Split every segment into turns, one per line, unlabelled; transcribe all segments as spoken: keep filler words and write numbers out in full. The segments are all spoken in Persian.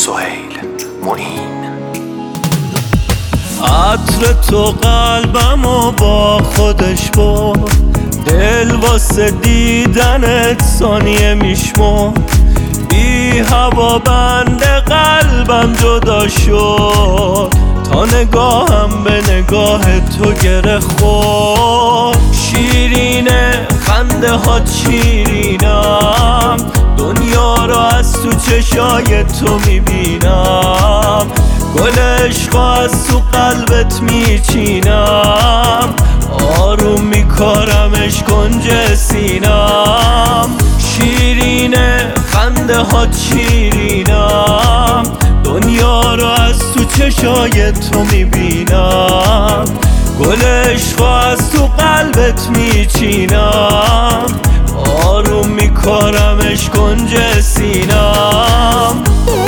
سهیل معین.
عطر تو قلبمو با خودش برد، دل واسه دیدنت ثانیه میشمرد. بی هوا بند قلبم جدا شد، تا نگاهم به نگاه تو گره خورد. شیرینه خنده ها شیرینم، دنیا رو از تو چشای تو میبینم. گل عشق از تو قلبت میچینم، آروم میکارمش کنج سینم. شیرینه خنده ها شیرینم، دنیا رو از تو چشای تو میبینم. گل عشق از تو قلبت میچینم، آروم میکارمش کنج سینم.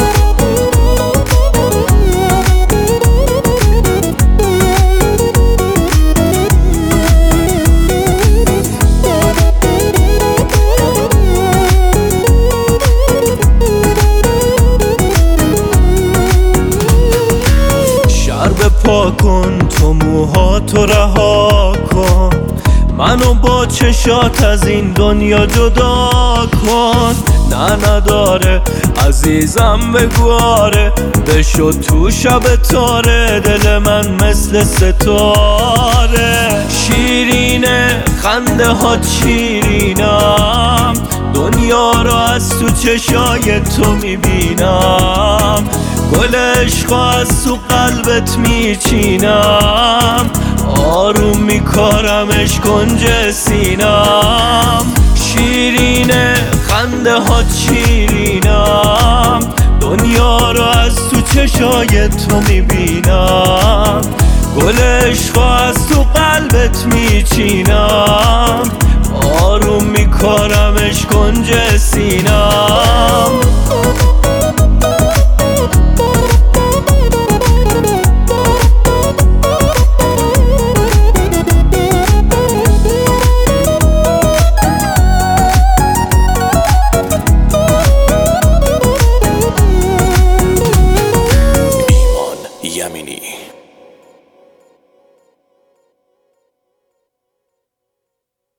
پا کن تو موهاتو رها کن، منو با چشات از این دنیا جدا کن. نه نداره عزیزم بگو آره، بشو تو شب تاره، دل من مثل ستاره. شیرینه خنده ها شیرینم، دنیا رو از تو چشای تو میبینم. گل عشق از تو قلبت میچینم، آروم میکارمش کنج سینم. شیرینه خنده ها شیرینم، دنیا رو از تو چشای تو میبینم. گل عشق از تو قلبت میچینم، آروم میکارمش کنج سینم.